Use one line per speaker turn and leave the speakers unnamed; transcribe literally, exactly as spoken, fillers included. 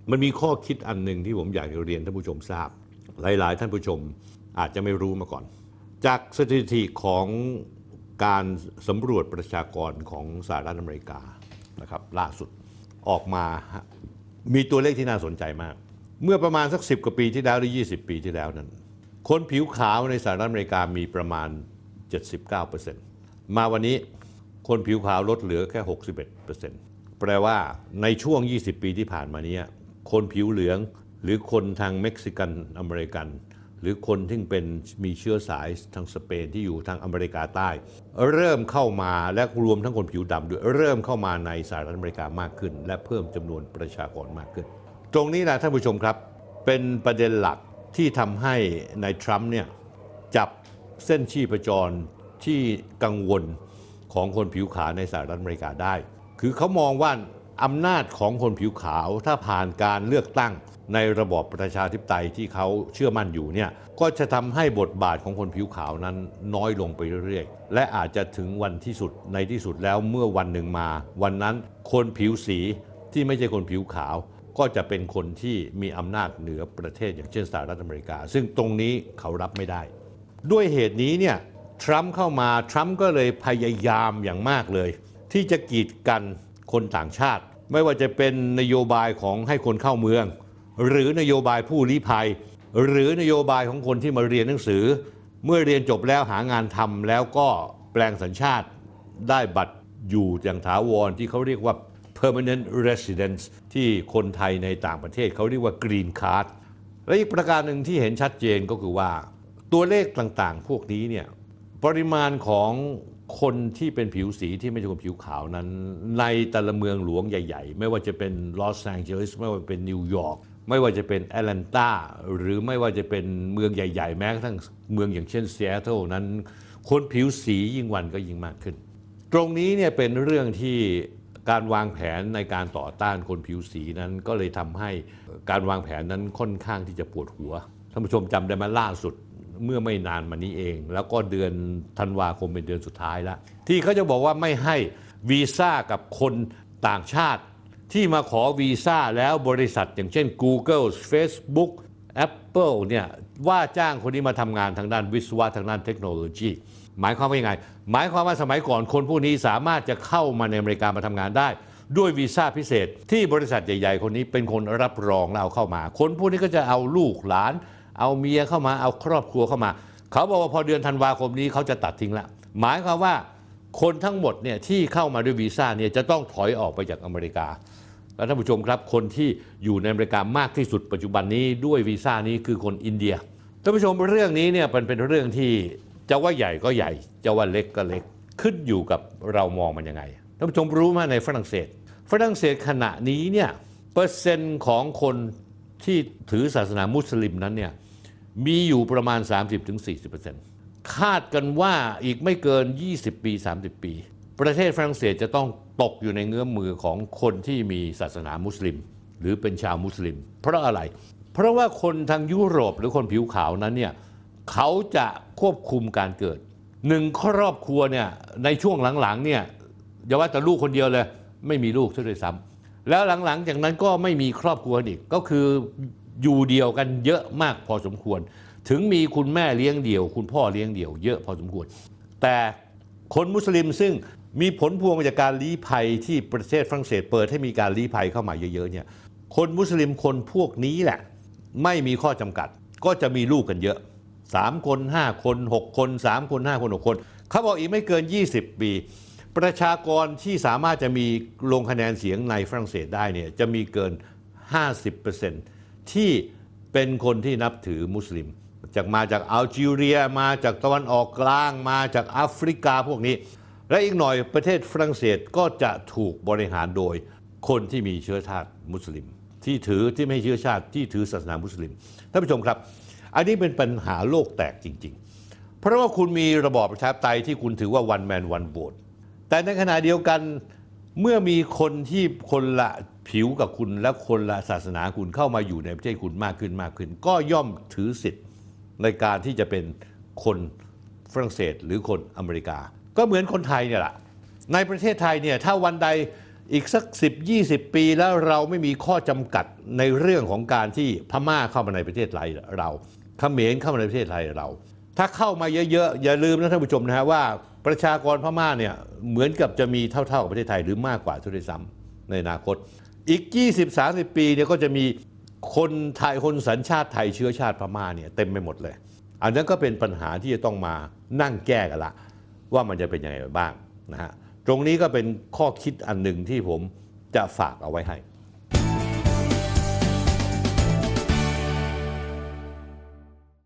มันมีข้อคิดอันหนึ่งที่ผมอยากจะเรียนท่านผู้ชมทราบหลายๆท่านผู้ชมอาจจะไม่รู้มาก่อนจากสถิติของการสำรวจประชากรของสหรัฐอเมริกานะครับล่าสุดออกมามีตัวเลขที่น่าสนใจมากเมื่อประมาณสักสิบกว่าปีที่แล้วหรือยี่สิบปีที่แล้วนั้นคนผิวขาวในสหรัฐอเมริกามีประมาณ เจ็ดสิบเก้าเปอร์เซ็นต์ มาวันนี้คนผิวขาวลดเหลือแค่ หกสิบเอ็ดเปอร์เซ็นต์ แปลว่าในช่วงยี่สิบปีที่ผ่านมานี้คนผิวเหลืองหรือคนทางเม็กซิกันอเมริกันหรือคนที่เป็นมีเชื้อสายทางสเปนที่อยู่ทางอเมริกาใต้เริ่มเข้ามาและรวมทั้งคนผิวดำด้วยเริ่มเข้ามาในสหรัฐอเมริกามากขึ้นและเพิ่มจำนวนประชากรมากขึ้นตรงนี้นะท่านผู้ชมครับเป็นประเด็นหลักที่ทำให้นายทรัมป์เนี่ยจับเส้นชีพจรที่กังวลของคนผิวขาวในสหรัฐอเมริกาได้คือเขามองว่าอำนาจของคนผิวขาวถ้าผ่านการเลือกตั้งในระบอบประชาธิปไตยที่เขาเชื่อมั่นอยู่เนี่ยก็จะทำให้บทบาทของคนผิวขาวนั้นน้อยลงไปเรื่อยๆและอาจจะถึงวันที่สุดในที่สุดแล้วเมื่อวันหนึ่งมาวันนั้นคนผิวสีที่ไม่ใช่คนผิวขาวก็จะเป็นคนที่มีอำนาจเหนือประเทศอย่างเช่นสหรัฐอเมริกาซึ่งตรงนี้เขารับไม่ได้ด้วยเหตุนี้เนี่ยทรัมป์เข้ามาทรัมป์ก็เลยพยายามอย่างมากเลยที่จะกีดกันคนต่างชาติไม่ว่าจะเป็นนโยบายของให้คนเข้าเมืองหรือนโยบายผู้ลี้ภัยหรือนโยบายของคนที่มาเรียนหนังสือเมื่อเรียนจบแล้วหางานทำแล้วก็แปลงสัญชาติได้บัตรอยู่อย่างถาวรที่เขาเรียกว่า permanent residence ที่คนไทยในต่างประเทศเขาเรียกว่า green card และอีกประการหนึ่งที่เห็นชัดเจนก็คือว่าตัวเลขต่างๆพวกนี้เนี่ยปริมาณของคนที่เป็นผิวสีที่ไม่ใช่คนผิวขาวนั้นในแต่ละเมืองหลวงใหญ่ๆไม่ว่าจะเป็นลอสแองเจลิสไม่ว่าจะเป็นนิวยอร์กไม่ว่าจะเป็นแอตแลนตาหรือไม่ว่าจะเป็นเมืองใหญ่ๆแม้กระทั่งเมืองอย่างเช่นซีแอตเทิลนั้นคนผิวสียิ่งวันก็ยิ่งมากขึ้นตรงนี้เนี่ยเป็นเรื่องที่การวางแผนในการต่อต้านคนผิวสีนั้นก็เลยทำให้การวางแผนนั้นค่อนข้างที่จะปวดหัวท่านผู้ชมจำได้ไหมล่าสุดเมื่อไม่นานมานี้เองแล้วก็เดือนธันวาคมเป็นเดือนสุดท้ายแล้วที่เขาจะบอกว่าไม่ให้วีซ่ากับคนต่างชาติที่มาขอวีซ่าแล้วบริษัทอย่างเช่น Google Facebook Apple เนี่ยว่าจ้างคนนี้มาทำงานทางด้านวิศวะทางด้านเทคโนโลยีหมายความว่ายังไงหมายความว่าสมัยก่อนคนพวกนี้สามารถจะเข้ามาในอเมริกามาทำงานได้ด้วยวีซ่าพิเศษที่บริษัทใหญ่ๆคนนี้เป็นคนรับรองแล้วเอาเข้ามาคนพวกนี้ก็จะเอาลูกหลานเอาเมียเข้ามาเอาครอบครัวเข้ามาเขาบอกว่าพอเดือนธันวาคมนี้เขาจะตัดทิ้งละหมายความว่าคนทั้งหมดเนี่ยที่เข้ามาด้วยวีซ่าเนี่ยจะต้องถอยออกไปจากอเมริกาแล้วท่านผู้ชมครับคนที่อยู่ในอเมริกามากที่สุดปัจจุบันนี้ด้วยวีซ่านี้คือคนอินเดียท่านผู้ชมเรื่องนี้เนี่ยเป็นเป็นเรื่องที่จะว่าใหญ่ก็ใหญ่จะว่าเล็กก็เล็กขึ้นอยู่กับเรามองมันยังไงท่านผู้ชมรู้ไหมในฝรั่งเศสฝรั่งเศสขณะนี้เนี่ยเปอร์เซ็นต์ของคนที่ถือศาสนามุสลิมนั้นเนี่ยมีอยู่ประมาณ สามสิบถึงสี่สิบเปอร์เซ็นต์ คาดกันว่าอีกไม่เกินยี่สิบปีสามสิบปีประเทศฝรั่งเศสจะต้องตกอยู่ในเงื้อมมือของคนที่มีศาสนามุสลิมหรือเป็นชาวมุสลิมเพราะอะไรเพราะว่าคนทางยุโรปหรือคนผิวขาวนั้นเนี่ยเขาจะควบคุมการเกิดหนึ่งครอบครัวเนี่ยในช่วงหลังๆเนี่ยอย่าว่าแต่ลูกคนเดียวเลยไม่มีลูกซะด้วยซ้ำแล้วหลังๆจากนั้นก็ไม่มีครอบครัวอีกก็คืออยู่เดียวกันเยอะมากพอสมควรถึงมีคุณแม่เลี้ยงเดี่ยวคุณพ่อเลี้ยงเดี่ยวเยอะพอสมควรแต่คนมุสลิมซึ่งมีผลพวงมาจากการลี้ภัยที่ประเทศฝรั่งเศสเปิดให้มีการลี้ภัยเข้ามาเยอะๆเนี่ยคนมุสลิมคนพวกนี้แหละไม่มีข้อจำกัดก็จะมีลูกกันเยอะสามคนห้าคนหกคนสามคนห้าคนหกคนเขาบอกอีกไม่เกินยี่สิบปีประชากรที่สามารถจะมีลงคะแนนเสียงในฝรั่งเศสได้เนี่ยจะมีเกิน ห้าสิบเปอร์เซ็นต์ ที่เป็นคนที่นับถือมุสลิมจากมาจากอัลจีเรียมาจากตะวันออกกลางมาจากแอฟริกาพวกนี้และอีกหน่อยประเทศฝรั่งเศสก็จะถูกบริหารโดยคนที่มีเชื้อชาติมุสลิมที่ถือที่ไม่เชื้อชาติที่ถือศาสนามุสลิมท่านผู้ชมครับอันนี้เป็นปัญหาโลกแตกจริงๆเพราะว่าคุณมีระบอบประชาธิปไตยที่คุณถือว่า one man one vote แต่ในขณะเดียวกันเมื่อมีคนที่คนละผิวกับคุณและคนละศาสนาคุณเข้ามาอยู่ในประเทศคุณมากขึ้นมากขึ้นก็ย่อมถือสิทธิ์ในการที่จะเป็นคนฝรั่งเศสหรือคนอเมริกาก็เหมือนคนไทยเนี่ยแหละในประเทศไทยเนี่ยถ้าวันใดอีกสักสิบ ยี่สิบ ปีแล้วเราไม่มีข้อจำกัดในเรื่องของการที่พม่าเข้ามาในประเทศไทยเราเขมรเข้ามาในประเทศไทยเราถ้าเข้ามาเยอะๆอย่าลืมนะท่านผู้ชมนะฮะว่าประชากรพม่าเนี่ยเหมือนกับจะมีเท่าๆกับประเทศไทยหรือมากกว่าทุกทีซ้ำในอนาคตอีก ยี่สิบ สามสิบ ปีเนี่ยก็จะมีคนไทยคนสัญชาติไทยเชื้อชาติพม่าเนี่ยเต็มไปหมดเลยอันนั้นก็เป็นปัญหาที่จะต้องมานั่งแก้กันละว่ามันจะเป็นยังไงบ้างนะฮะตรงนี้ก็เป็นข้อคิดอันหนึ่งที่ผมจะฝากเอาไว้ให้